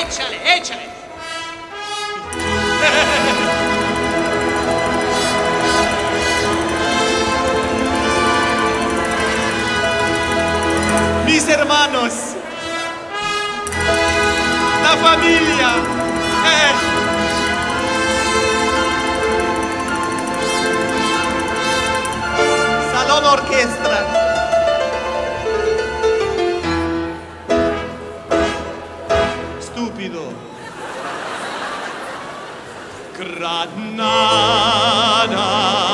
échale, échale. Mis hermanos, la familia, salón orquesta. Estúpido. Granada,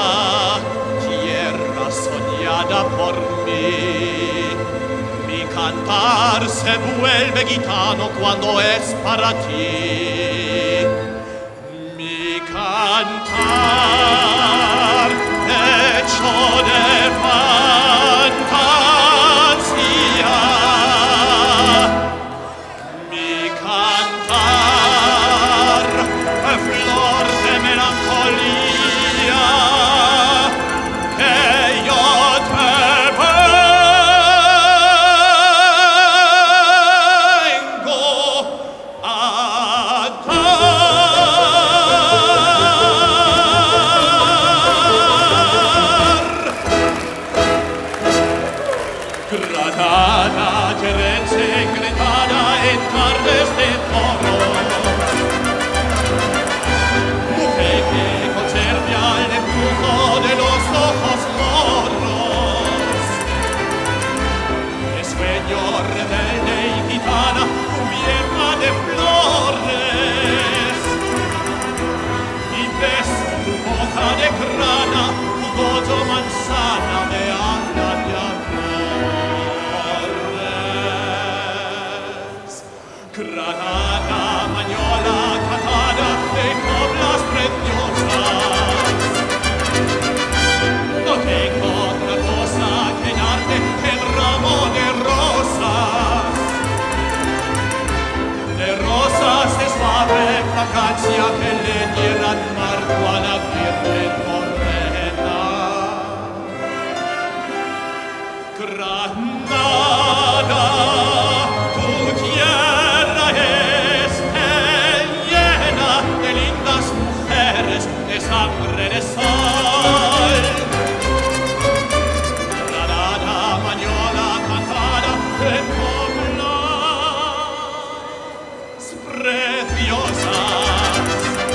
tierra soñada por mí. Mi cantar se vuelve gitano cuando es para ti. Mi cantar hecho de fantasía. Mi cantar flor de melancolía. Que yo te Granada, tierra ensangrentada en tardes de toros. Mujer que conserve al embrujo de los ojos moros. De sueño rebelde y gitana, cubierta de flores. Y ves tu boca de grana, tu gozo manzana de habla de Granada, mañola, catada de coplas preciosas. No tengo otra cosa que darte que el ramo de rosas. De rosas de suave fragancia que le dieran marco a la Virgen morena. Granada, tu tierra es llena de lindas mujeres de sangre de sol. Granada, mañola, cantada en coplas preciosas.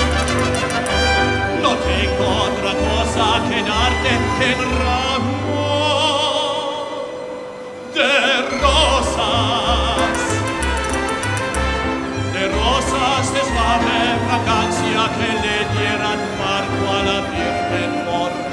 No tengo otra cosa que darte que el ramo de rosas. De rosas de suave fragancia que le dieran marco a la Virgen morena.